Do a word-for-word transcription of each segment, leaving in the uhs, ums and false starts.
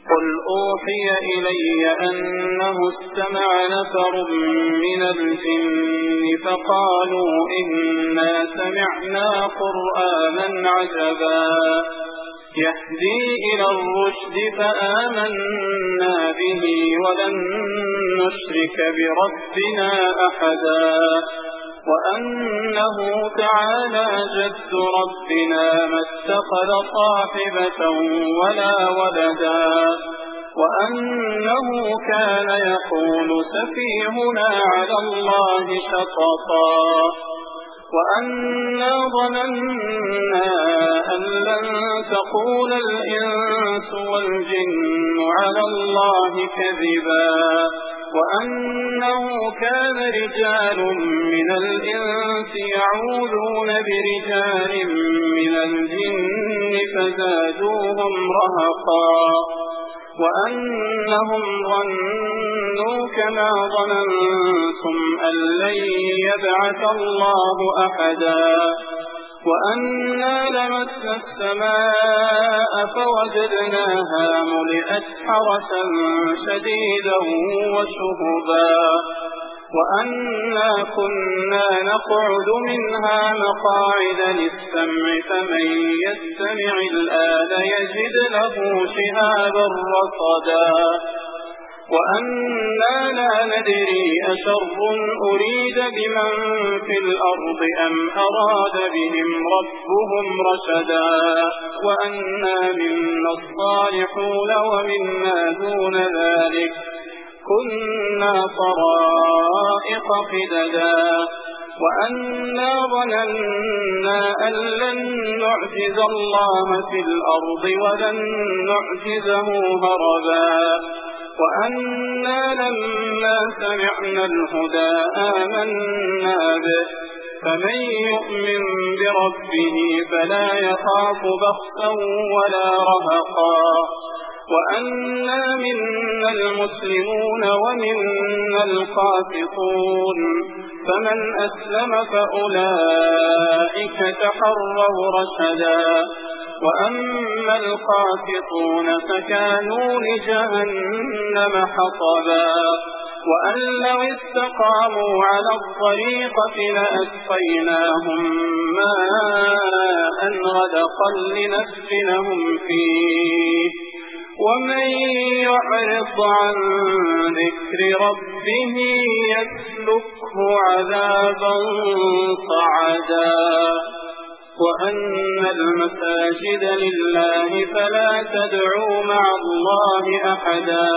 قل أوحي إلي أنه استمع نفر من الجن فقالوا إنا سمعنا قرآنا عجبا يهدي إلى الرشد فآمنا به ولن نشرك بربنا أحدا وأنه تعالى جد ربنا ما اتخذ صاحبة ولا ولدا وأنه كان يقول سفيهنا على الله شططا وأنا ظننا أن لن تقول الإنس والجن على الله كذبا وأنه كان رجال من الإنس يعوذون برجال من الجن فزادوهم رهقا وأنهم ظنوا كما ظننتم أن لن يبعث الله أحدا وأنا لمسنا السماء فوجدناها ملئت حرسا شديدا وشهبا وأنا كنا نقعد منها مقاعد للسمع فمن يستمع الآن يجد له شهابا رصدا وأنا لا ندري أشر أريد بمن في الأرض أم أراد بهم ربهم رشدا وأنا منا الصالحون ومنا دون ذلك كنا طرائق قددا وأنا ظننا أن لن نعجز الله في الأرض ولن نعجزه هربا وأنا لما سمعنا الهدى آمنا به فمن يؤمن بربه فلا يخاف بخسا ولا رهقا وأنا منا المسلمون ومنا القاسطون فمن أسلم فأولئك تحروا رشدا وأما القاسطون فكانوا لجهنم حطبا وأن لو استقاموا على الطريقة لأسقيناهم ماء غدقا لنفتنهم فيه ومن يعرض عن ذكر ربه يسلكه عذابا صعدا وأن المساجد لله فلا تدعوا مع الله أحدا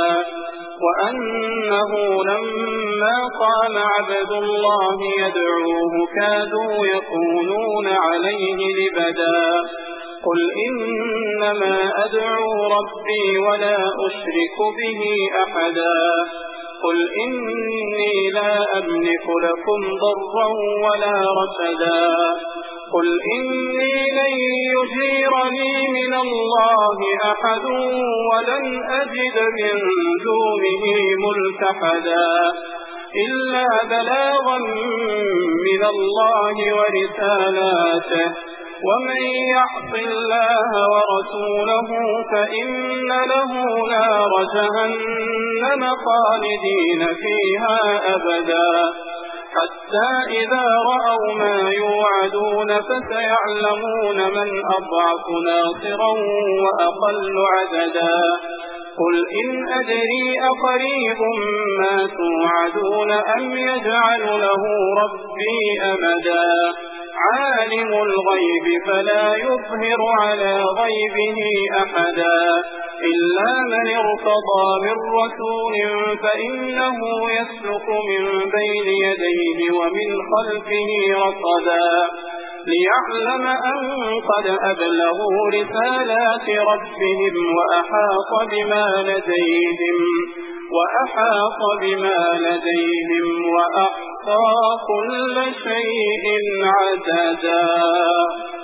وأنه لما قام عبد الله يدعوه كادوا يكونون عليه لبدا قل إنما أدعو ربي ولا أشرك به أحدا قل إني لا أملك لكم ضرا ولا رشدا قل إني لن يجيرني من الله أحد ولن أجد من دونه ملتحدا إلا بلاغا من الله ورسالاته ومن يعص الله ورسوله فإن له نار جهنم خالدين فيها أبدا حتى إذا رأوا ما يوعدون فسيعلمون من أضعف ناصرا وأقل عددا قل إن أدري أقريب ما توعدون أم يجعل له ربي أمدا عالم الغيب فلا يظهر على غيبه أحدا إلا من ارتضى من رسول فإنه يسلك من بين يديه ومن خلفه رصدا ليعلم أن قد أبلغوا رسالات ربهم وأحاط بما لديهم وأحاط بما لديهم وأحصى كل شيء عددا.